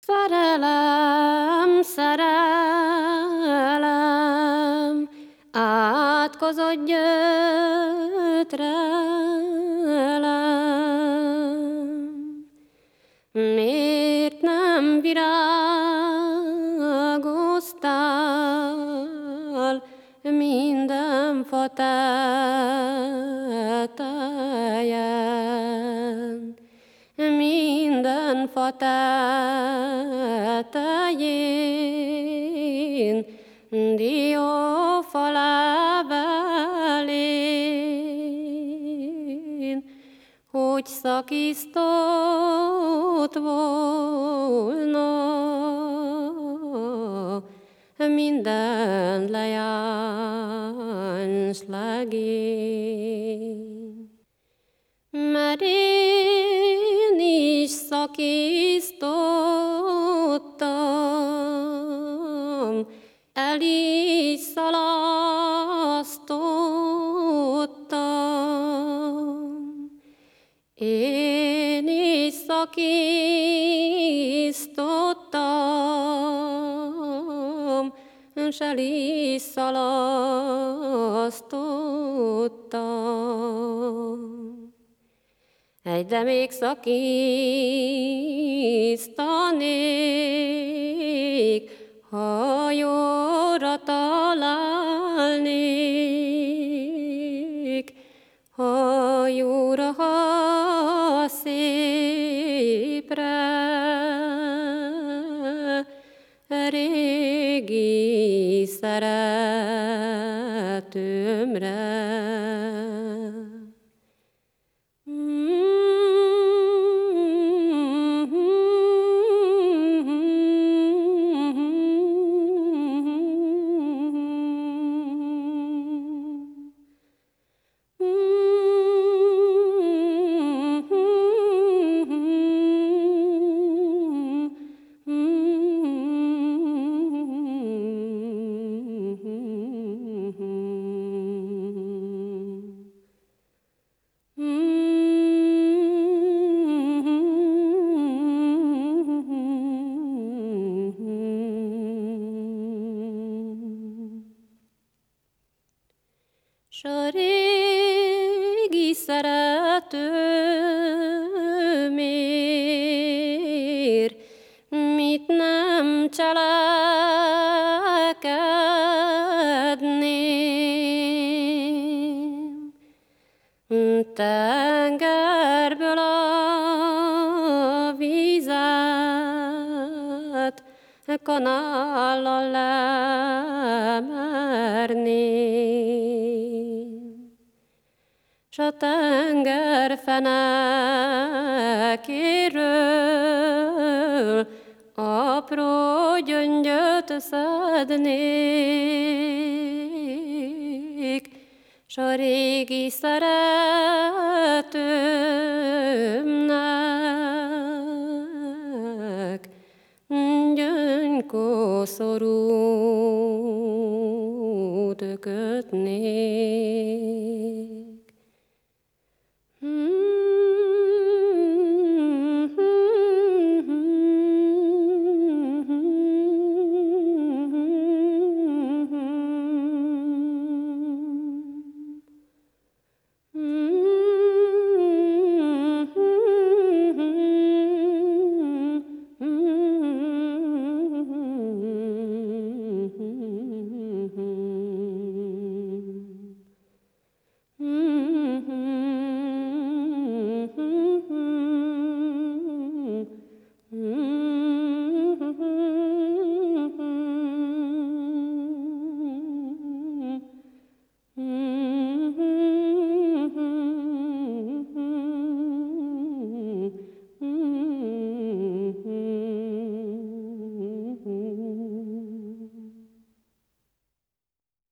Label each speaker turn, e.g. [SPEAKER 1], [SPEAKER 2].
[SPEAKER 1] Szerelem, szerelem, átkozott gyötrelem. Miért nem virágoztál minden fa tetején? Minden fa tetején, diófa levelén, hogy szakisztott volna minden leány legény. Mert én is szakisztottam, el is szalasztottam. Én is szakisztottam, s el is szalasztottam. De még szakíztanék, ha jóra találnék, ha jóra, ha szépre, régi szeretőmre. S a régi szeretőmért mit nem cselekedném? Tengerből a vizet kanállal lemerném, s a tenger fenekéről apró gyöngyöt szednék, s a régi szeretőmnek gyöngykoszorút kötnék.